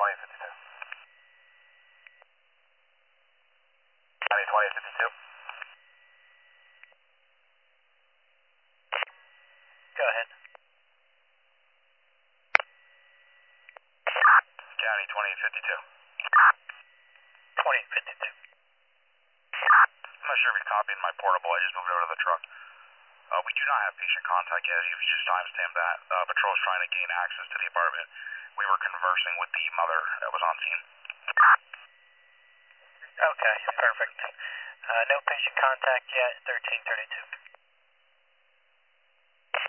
2052. Johnny 2052. Go ahead. Johnny 2052. 2052. I'm not sure if you're copying my portable. I just moved over to the truck. We do not have patient contact yet. If you just timestamp that, patrol's trying to gain access to the apartment. We were conversing with the mother that was on scene. Okay, perfect. No patient contact yet, 1332.